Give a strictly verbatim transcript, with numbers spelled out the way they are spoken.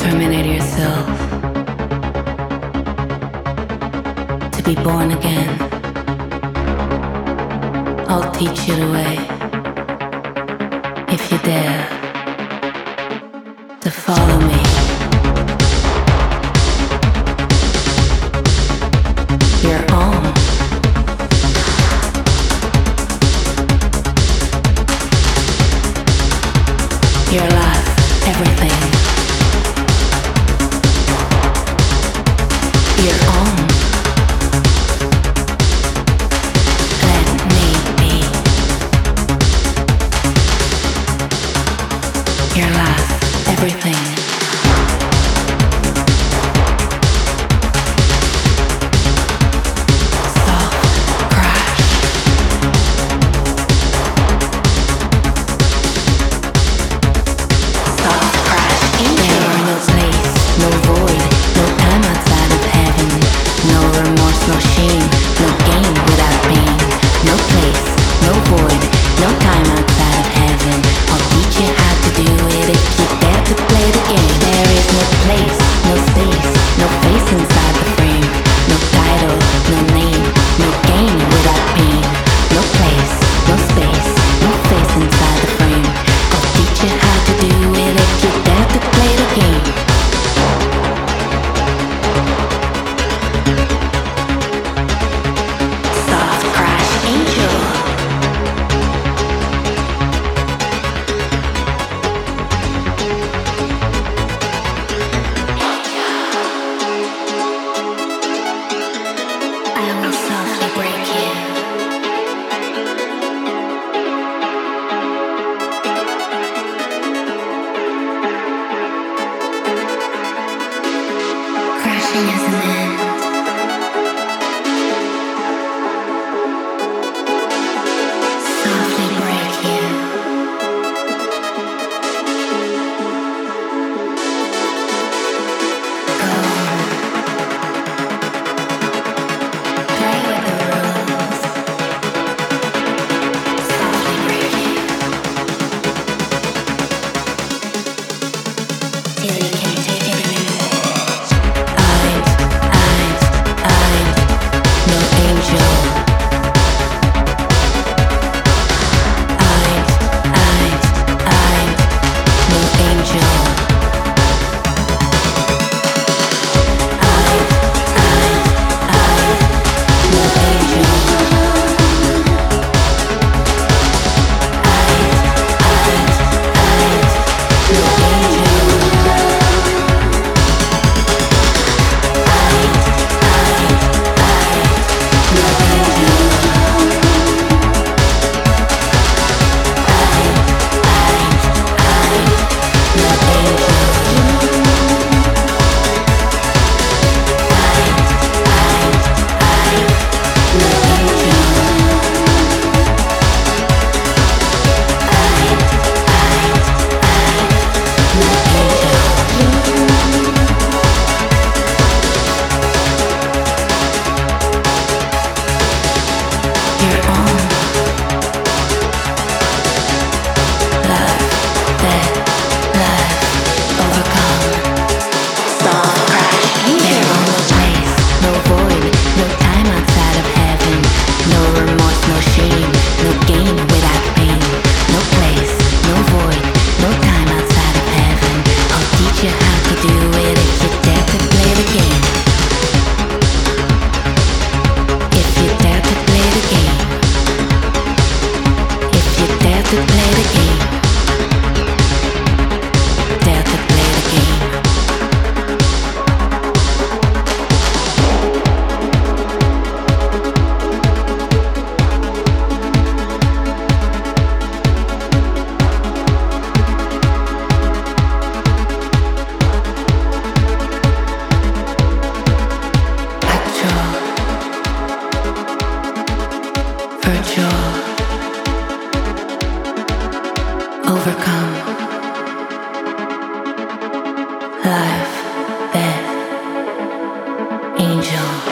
incriminate yourself to be born again. I'll teach you the way if you dare to follow me. Your own. Your life, everything. Your own. Let me be. Your life, everything. No shame, no gain without pain. No place, no void, no time outside of heaven. I'll teach you how to do it if you dare to play the game. There is no place, no space, no face inside the frame. No title, no name, no gain without pain. No place, no space, no face inside the frame. I'll teach you how to do it if you dare to play the game. Crashing as an end. Softly break you. Go. Play with the rules. Softly break you. Till you can't take it anymore. To play the game. Dare to play the game. Actual, virtual. Overcome. Life, death, angel.